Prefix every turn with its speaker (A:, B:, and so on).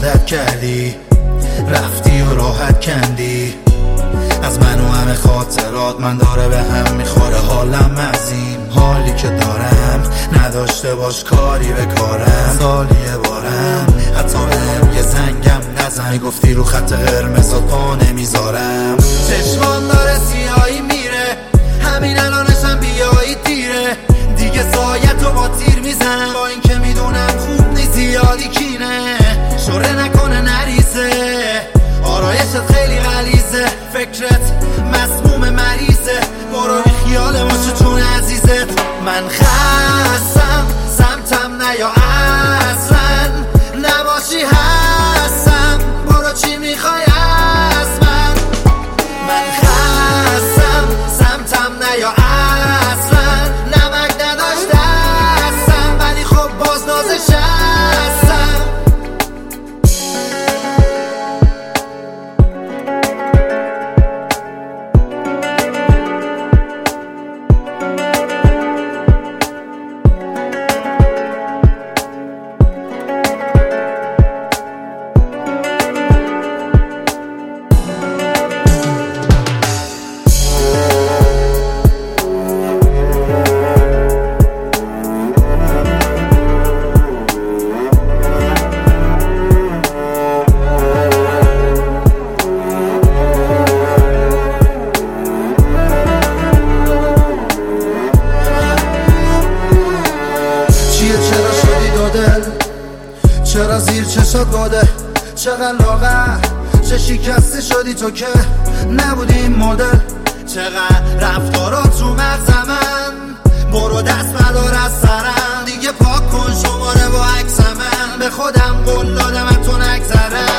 A: عادت کردی، رفتی و راحت کندی از من و همه خاطرات. من داره به هم میخوره حالم از این حالی که دارم، نداشته باش کاری به کارم. سالیه بارم حتی بهم یه زنگم نزن، گفتی رو خط قرمزات پا نمیذارم. چشمان داره سیاهی میره، همین الانشم بیایی دیره، دیگه سایتو با تیر میزنم، با این که میدونم خوب نیست زیادی کینه. شوره نکنه نریزه، آرایشت خیلی غلیظه، فکرت مسموم مریضه، برو بی خیال باشه چون عزیزت. من خستم سمتم نیا اصلا، نباشی هستم برو چی میخوای از من. من خستم سمتم نیا اصلا، نمک نداشت دستم ولی خب باز نازش هستم. چرا شدی دو دل، چرا زیر چشات باده، چقدر لاغر، چه شکسته شدی تو که نبودی این مدل، چقدر رفتارات رو مغز من. برو دست بدار از سرم، دیگه پاک کن شماره با عکس من، به خودم قول دادم تو نگذرم.